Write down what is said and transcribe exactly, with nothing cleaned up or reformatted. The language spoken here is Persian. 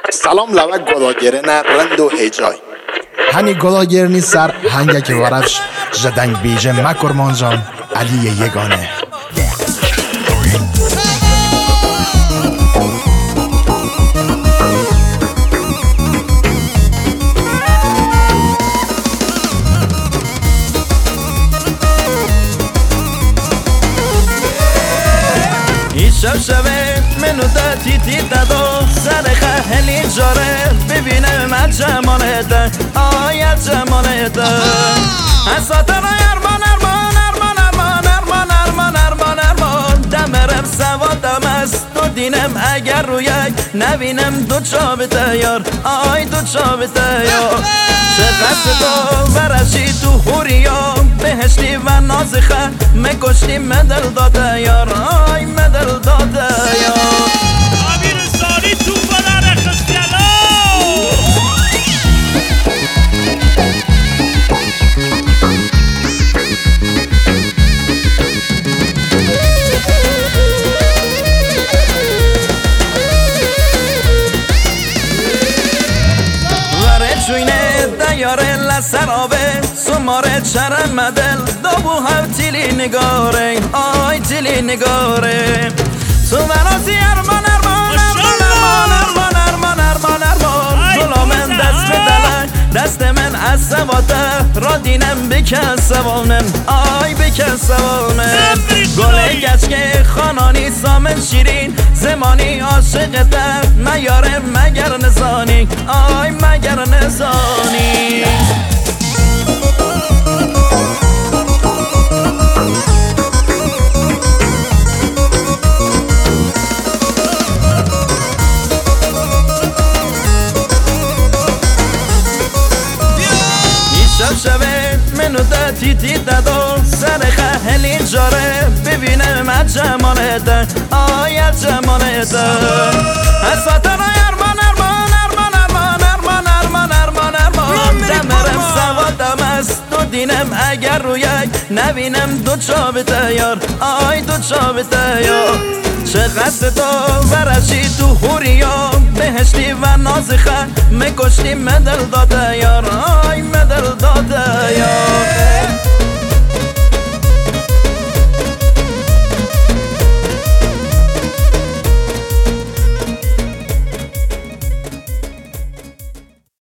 Salom lava golagerina randu hejay. Hani golagerni sar hanga که ورفش جدنگ بیجه مکرمان جان علی یگانه. شب شبه منو داتی تی دادو سر خهلی جاره ببینه من جمانه آیا جمانه حساتر ارمان ارمان ارمان ارمان ارمان ارمان ارمان ارمان دمرم سوادم است تو دینم اگر رویک نبینم دو چابته یار آی دو چابته یار چقدر تو ورشی تو خوریا بهشتی و نازخه مکشتی مدل داده یار آی مدل داده یار امیر سالی تو بدر خستیالا وره جوینه دیاره لسر آبه سماره چرم مدل دابو هم تیلی نگاره آی تیلی نگاره تو منازی ارمان ارمان ارمان ارمان ارمان ارمان ارمان جلو من دست بدلن دست من از سواته را دینم بکن سوانم آی بکن سوانم گله گچک خانانی سامن شیرین زمانی عاشقته میاره مگر نزانی آی مگر نزانی شب شبه منو داتی تی دادو سر خهلی جاره ببینه من جمانه ده آیا جمانه ده حساتر ارمان ارمان ارمان ارمان ارمان ارمان ارمان ارمان دمرم سوادم است تو دینم اگر رویک نبینم دو چابته یار آی دو چابته یار چقدر تو ورشی تو خوریا بهشتی و نازخه مکشتی مدل داده یار آی مدل داده